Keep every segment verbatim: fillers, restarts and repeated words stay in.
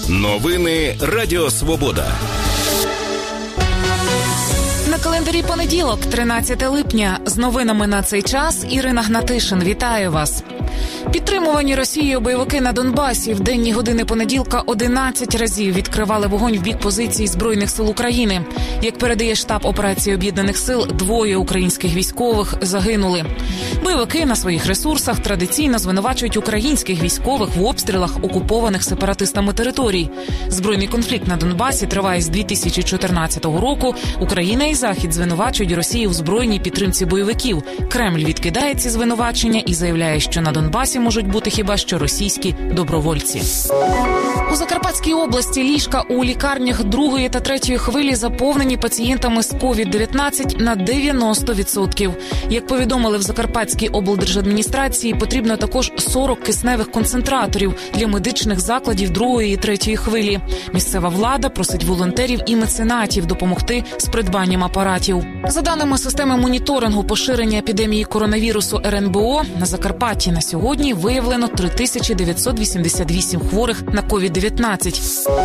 Новини Радіо Свобода. На календарі понеділок, тринадцяте липня. З новинами на цей час Ірина Гнатишин. Вітаю вас. Підтримувані Росією бойовики на Донбасі в денні години понеділка одинадцять разів відкривали вогонь в бік позицій Збройних сил України. Як передає штаб операції Об'єднаних сил, двоє українських військових загинули. Бойовики на своїх ресурсах традиційно звинувачують українських військових в обстрілах окупованих сепаратистами територій. Збройний конфлікт на Донбасі триває з дві тисячі чотирнадцятого року. Україна і Захід звинувачують Росію в збройній підтримці бойовиків. Кремль відкидає ці звинувачення і заявляє, що на Донбасі можуть бути хіба що російські добровольці. У Закарпатській області ліжка у лікарнях другої та третьої хвилі заповнені пацієнтами з ковід дев'ятнадцять на дев'яносто відсотків. Як повідомили в Закарпатській облдержадміністрації, потрібно також сорок кисневих концентраторів для медичних закладів другої і третьої хвилі. Місцева влада просить волонтерів і меценатів допомогти з придбанням апаратів. За даними системи моніторингу поширення епідемії коронавірусу ер ен бе о, на Закарпатті на сьогодні виявлено три тисячі дев'ятсот вісімдесят вісім хворих на ковід дев'ятнадцять.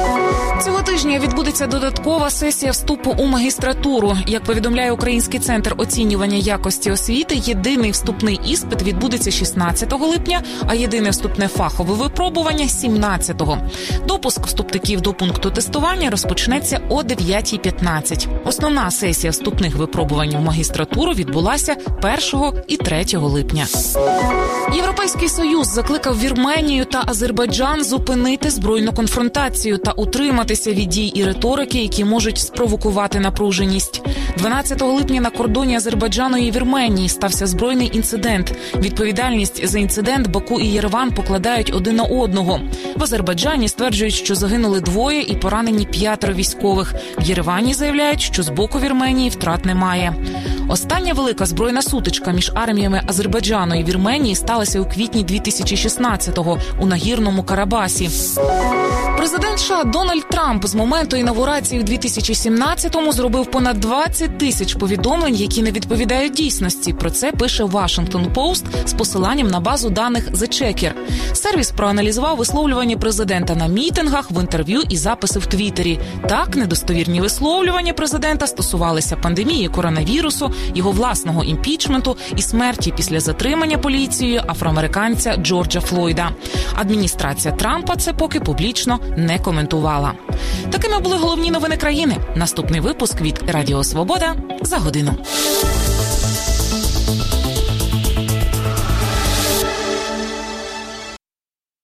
Цього тижня відбудеться додаткова сесія вступу у магістратуру. Як повідомляє Український центр оцінювання якості освіти, єдиний вступний іспит відбудеться шістнадцятого липня, а єдине вступне фахове випробування – сімнадцятого. Допуск вступників до пункту тестування розпочнеться о дев'ятій п'ятнадцять. Основна сесія вступних випробувань в магістратуру відбулася першого і третього липня. Європейський Союз закликав Вірменію та Азербайджан зупинити збройну конфронтацію та утриматися від дій і риторики, які можуть спровокувати напруженість. дванадцятого липня на кордоні Азербайджану і Вірменії стався збройний інцидент. Відповідальність за інцидент Баку і Єреван покладають один на одного. В Азербайджані стверджують, що загинули двоє і поранені п'ятеро військових. В Єревані заявляють, що з боку Вірменії втрат немає. Остання велика збройна сутичка між арміями Азербайджану і Вірменії сталася у квітні дві тисячі шістнадцятого у Нагірному Карабасі. Президент США Дональд Трамп з моменту інавгурації в дві тисячі сімнадцятому зробив понад двадцять тисяч повідомлень, які не відповідають дійсності. Про це пише Washington Post з посиланням на базу даних The Checker. Сервіс проаналізував висловлювання президента на мітингах, в інтерв'ю і записи в Твіттері. Так, недостовірні висловлювання президента стосувалися пандемії коронавірусу, його власного імпічменту і смерті після затримання поліцією афроамериканця Джорджа Флойда. Адміністрація Трампа це поки публічно не коментувала. Такими були головні новини країни. Наступний випуск від Радіо Свобода за годину.